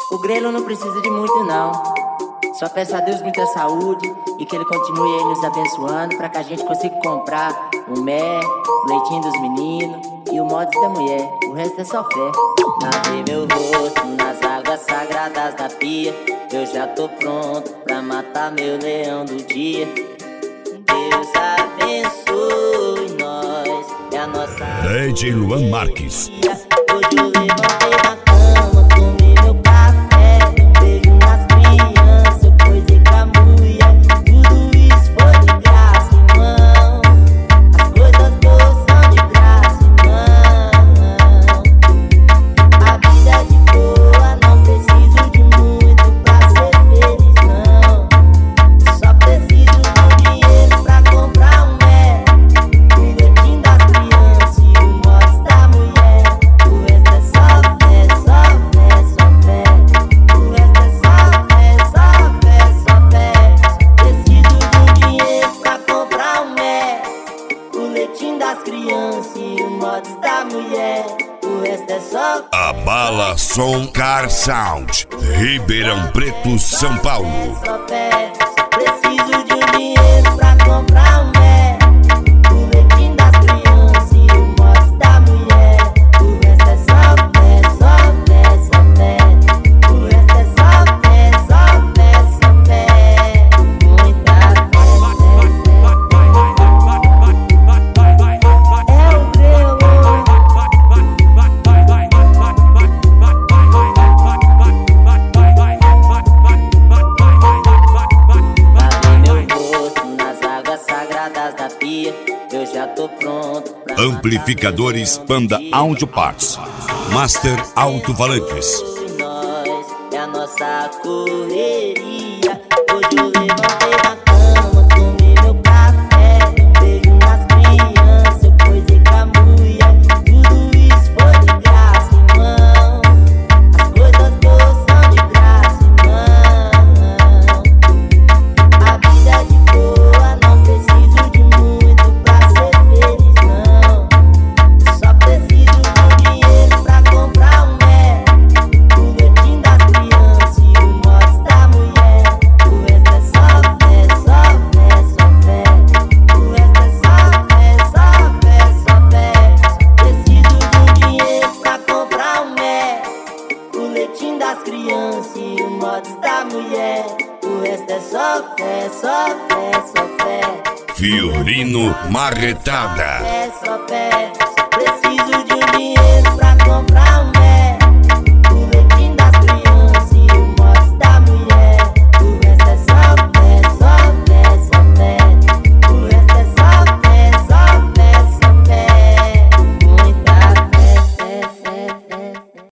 O grelo não precisa de muito não. Só peço a Deus muita saúde e que Ele continue aí nos abençoando pra que a gente consiga comprar o mé, o leitinho dos meninos e o mods da mulher. O resto é só fé. Lavei meu rosto nas águas sagradas da pia. Eu já tô pronto pra matar meu leão do dia. Deus abençoe nós e a nossa DJ Luan Marques. Hoje eu levantei da cama, tomei meu café, beijo nas crianças, eu coisei com a mulher. Tudo isso foi de graça, irmão. As coisas boas são de graça, irmão. A vida é de boa, não preciso de muito pra ser feliz, não. Só preciso do dinheiro pra comprar um mé, o leitinho das crianças e o mods da mulher. O resto é só fé, só fé, só fé. O resto é só fé, só fé, só fé. Preciso de dinheiro pra comprar um mé, o leitinho das crianças e o mods da mulher. O resto é só Abala Som Car Sound, Ribeirão Preto, São Paulo. só fé. Preciso de dinheiro pra comprar um mé, o leitinho das crianças e o mods da mulher. O resto é só fé, só fé, só fé. O resto é só fé, só fé, só fé. Muita fé. É o grelo. Lavei meu rosto nas águas sagradas da pia. Eu já tô pronto pra Amplificadores Panda Audio Parts, Master Alto-Falantes. nós é a nossa correria. Hoje eu levantei da cama, tomei meu café, beijo nas crianças, eu coisei com a mulher. Tudo isso foi de graça, irmão. As coisas boas são de graça, irmão. A vida é de boa, não preciso de muito pra ser feliz, não. Só preciso do dinheiro pra comprar um mé, o leitinho das crianças e o mods da mulher. O resto é só fé, só fé, só fé. O resto é só fé, só fé, só fé. Preciso do dinheiro pra comprar um mé, o leitinho das crianças e o mods da mulher. O resto é só fé, só fé, só fé. Fiorino Marretada. É só fé. Preciso de dinheiro pra comprar